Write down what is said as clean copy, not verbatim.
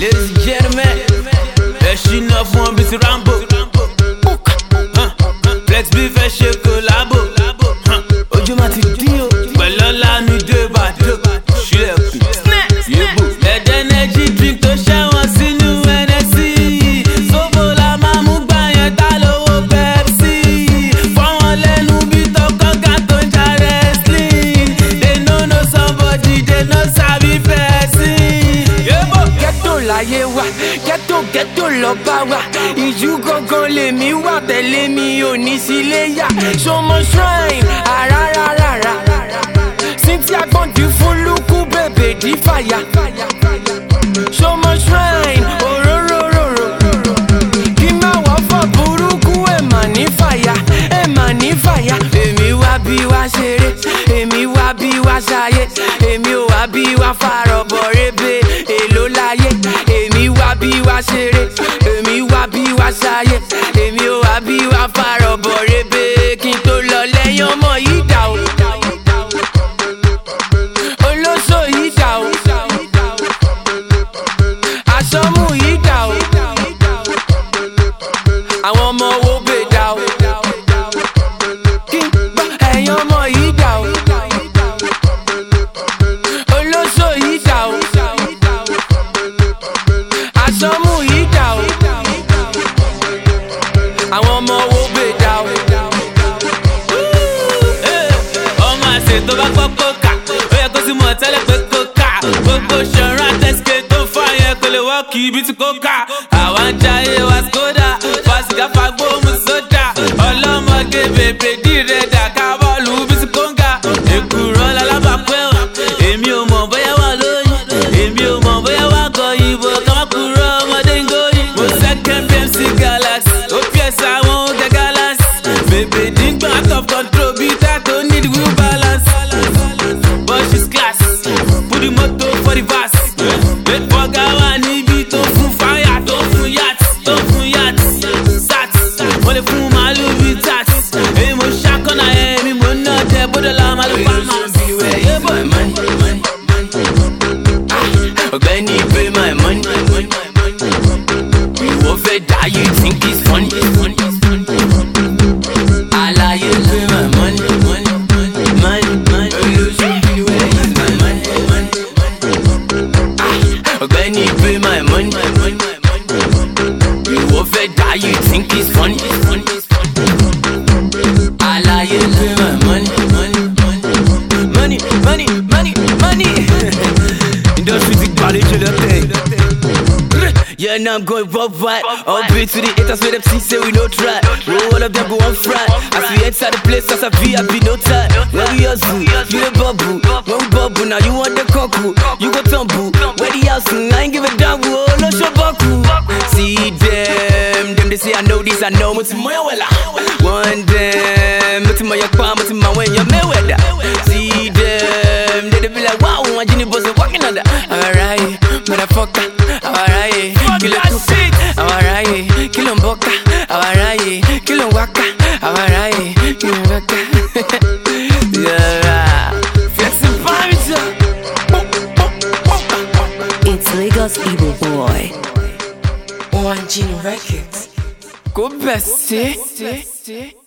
Ladies and gentlemen, ẹṣin náà fún ọbí ti Rambo. Flex bí fẹ́ ṣe collabo. Ojú ma ti dín o, pẹ̀lú ọlá mi dé bàdó. Ṣílẹ̀kùn, yébò. Ẹ̀jẹ̀ energy drink tó ṣẹ́wọ̀n sínú Hennessy. Sóbò la máa mú gbà yẹn tá lówó Pepsi. Fọ́wọ́n lẹ́nu bí tọkọ́gà tó ń ja wrestling. They no know somebody, they no sabi person. Yébò. Ghetto láyé wa, ghetto lọ bá wa. Ìjú gangan lèmi wà, tẹ̀lé mi ò ní sílé yá. Ṣọmọ shrine, àràràràrà. Cynthia gbọ̀ndì fún lukú bèbè dí fàyà. Ṣọmọ shrine, òróróróró. Kí má wọ́ fọ́ burúkú ẹ̀ mà ní fàyà, ẹ̀ mà ní fàyà. Èmi wá bí wá ṣeré, èmi wá bí wá ṣayé. Èmi ò wá bí wá farọ̀bọ̀ rébé, èló láyé. Èmi wá bí wá ṣeré, èmi wá bí wá ṣayé. Èmi ò wá bí wá farọ̀bọ̀ rébé, kí n tó lọ lẹ́yìn ọmọ yìí dà o. Olóṣò yìí dà o. Aṣọ́mú yìí dà o. Àwọn ọmọ wo bè dà o. Kí n gbọ́ ẹ̀yin ọmọ yìí dà o. Olóṣò yìí dà o. Aṣọ́mú yìí dà o. Àwọn ọmọ wo bè dà o. Ọmọ àṣẹ tó bá gbọ́ kókà, ó yẹ kó sì mọ̀ tẹ́lẹ̀ pé kókà. Gbogbo ṣọ̀rọ̀ àtẹ̀síkè tó fà yẹn kò lè wọ́ọ̀kì ibi tí kókà. Àwa ń jayé wa skoda, fàṣìkà fagbó mu sódà. Ọlọ́mọge bèbè dì rẹ̀ dà ká bọ́ọ̀lù bí ti kóńgà. Èkùrọ́ lálábàápẹ́ o, èmi ò mọ̀ bóyá wà lóyún. Èmi ò mọ̀ bóyá wà gọ ìbò, ká má kúrò ọmọdé ń góyìn. Mo second BMC Galaxy, ó fi ẹ̀sà àwọn oúnjẹ Galaxy. Bèbè dígbà out of control bí tá tó need wheel balance. But she's class, put the motor for the verse. Late bugger wà níbi tó fún fire, tó fún yacht, tó fún yacht. Sat, wọ́n lè fún màálù bí tat. Èmi mo ṣàkọ́nà ẹ̀, mi mo ná jẹ bọ́dọ̀ la màálù pa máa. Ọ̀gbẹ́ni pay my money. Ìwọ fẹ́ dá, you think it's funny. Àlàyé pay my money. Olóṣù where is my money? Ọ̀gbẹ́ni pay my money. Ìwọ fẹ́ dá, you think it's funny. Àlàyé pay my money. Money. Industry ti gbàlejò lọ́tẹ̀. Yeah, now I'm going worldwide. All big to the haters where them see say we no try. All of them go on fry. As we enter the place, as a VIP, no time. When we hustle, you the bubble. When we bubble, now you want the cockle. You go tumble. Where the house, I ain't give a damn. Oh, no show baku. See them they say I know this, I know. Muti moya wela. One them, muti moya kwa, muti mawen ya Mayweather. See them, they be like wow, my genie boss is walking on that. Alright, motherfucker. Alright, kilo tuka. Alright, kilo mboka. Alright, kilo waka. Alright, kilo waka. Yeah, flexing vibes. It's Lagos Evil Boy. One Gene Records. Go best,